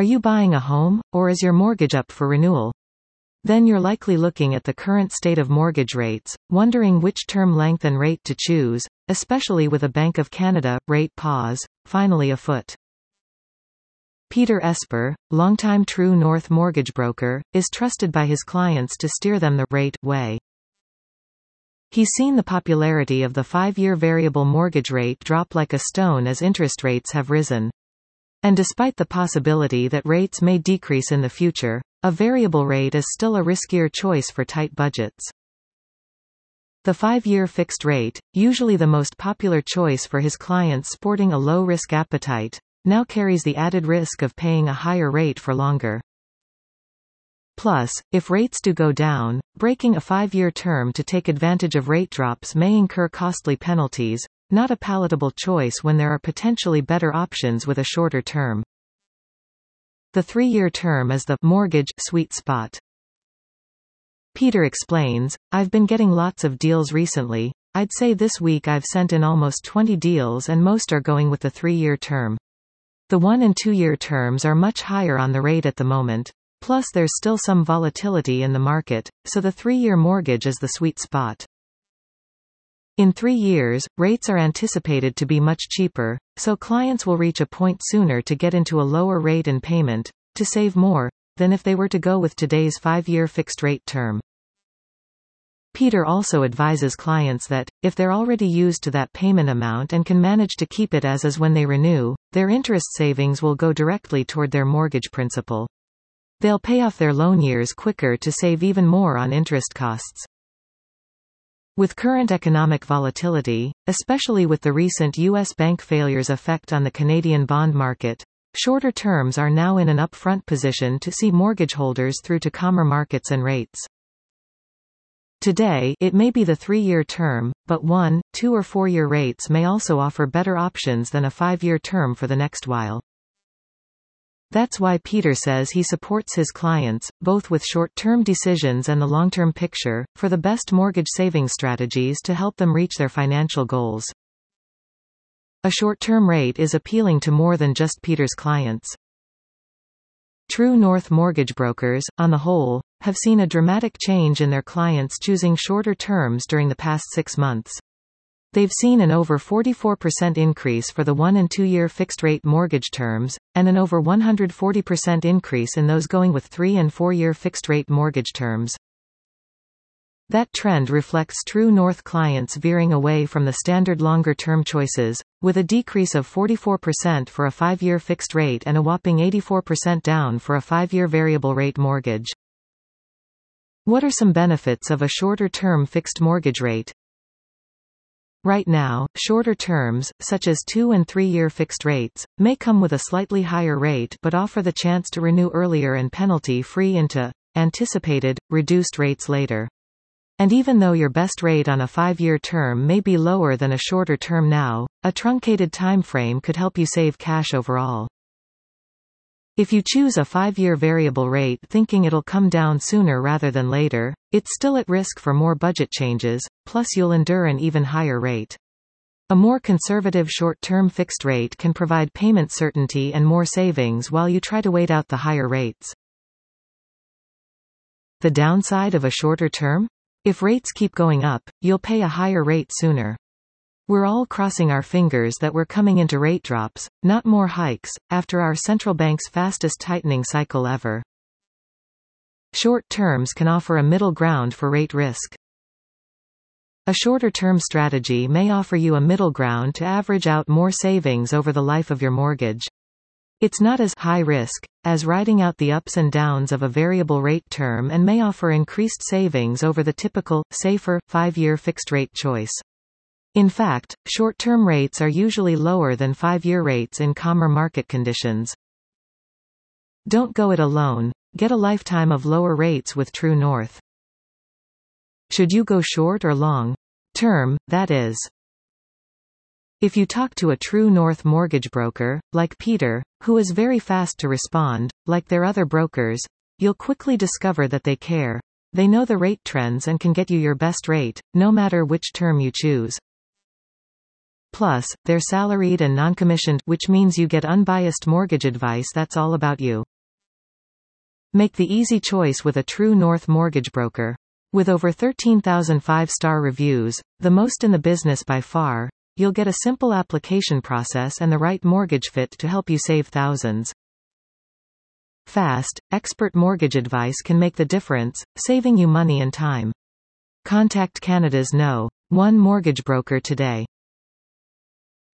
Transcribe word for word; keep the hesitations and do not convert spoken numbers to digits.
Are you buying a home, or is your mortgage up for renewal? Then you're likely looking at the current state of mortgage rates, wondering which term length and rate to choose, especially with a Bank of Canada rate pause finally afoot. Peter Esper, longtime True North mortgage broker, is trusted by his clients to steer them the right way. He's seen the popularity of the five-year variable mortgage rate drop like a stone as interest rates have risen. And despite the possibility that rates may decrease in the future, a variable rate is still a riskier choice for tight budgets. The five-year fixed rate, usually the most popular choice for his clients sporting a low-risk appetite, now carries the added risk of paying a higher rate for longer. Plus, if rates do go down, breaking a five-year term to take advantage of rate drops may incur costly penalties, not a palatable choice when there are potentially better options with a shorter term. The three-year term is the mortgage sweet spot. Peter explains, I've been getting lots of deals recently. I'd say this week I've sent in almost twenty deals and most are going with the three-year term. The one- and two-year terms are much higher on the rate at the moment. Plus there's still some volatility in the market, so the three-year mortgage is the sweet spot. In three years, rates are anticipated to be much cheaper, so clients will reach a point sooner to get into a lower rate and payment, to save more, than if they were to go with today's five-year fixed-rate term. Peter also advises clients that, if they're already used to that payment amount and can manage to keep it as is when they renew, their interest savings will go directly toward their mortgage principal. They'll pay off their loan years quicker to save even more on interest costs. With current economic volatility, especially with the recent U S bank failures' effect on the Canadian bond market, shorter terms are now in an upfront position to see mortgage holders through to calmer markets and rates. Today, it may be the three-year term, but one, two or four-year rates may also offer better options than a five-year term for the next while. That's why Peter says he supports his clients, both with short-term decisions and the long-term picture, for the best mortgage saving strategies to help them reach their financial goals. A short-term rate is appealing to more than just Peter's clients. True North mortgage brokers, on the whole, have seen a dramatic change in their clients choosing shorter terms during the past six months. They've seen an over forty-four percent increase for the one- and two-year fixed-rate mortgage terms, and an over one hundred forty percent increase in those going with three- and four-year fixed-rate mortgage terms. That trend reflects True North clients veering away from the standard longer-term choices, with a decrease of forty-four percent for a five-year fixed rate and a whopping eighty-four percent down for a five-year variable rate mortgage. What are some benefits of a shorter-term fixed mortgage rate? Right now, shorter terms, such as two- and three-year fixed rates, may come with a slightly higher rate but offer the chance to renew earlier and penalty-free into anticipated, reduced rates later. And even though your best rate on a five-year term may be lower than a shorter term now, a truncated time frame could help you save cash overall. If you choose a five-year variable rate thinking it'll come down sooner rather than later, it's still at risk for more budget changes, plus you'll endure an even higher rate. A more conservative short-term fixed rate can provide payment certainty and more savings while you try to wait out the higher rates. The downside of a shorter term? If rates keep going up, you'll pay a higher rate sooner. We're all crossing our fingers that we're coming into rate drops, not more hikes, after our central bank's fastest tightening cycle ever. Short terms can offer a middle ground for rate risk. A shorter-term strategy may offer you a middle ground to average out more savings over the life of your mortgage. It's not as high risk as riding out the ups and downs of a variable rate term and may offer increased savings over the typical, safer, five-year fixed-rate choice. In fact, short-term rates are usually lower than five-year rates in calmer market conditions. Don't go it alone. Get a lifetime of lower rates with True North. Should you go short or long? Term, that is. If you talk to a True North mortgage broker, like Peter, who is very fast to respond, like their other brokers, you'll quickly discover that they care. They know the rate trends and can get you your best rate, no matter which term you choose. Plus, they're salaried and non-commissioned, which means you get unbiased mortgage advice that's all about you. Make the easy choice with a True North mortgage broker. With over thirteen thousand five-star reviews, the most in the business by far, you'll get a simple application process and the right mortgage fit to help you save thousands. Fast, expert mortgage advice can make the difference, saving you money and time. Contact Canada's No. one mortgage broker today.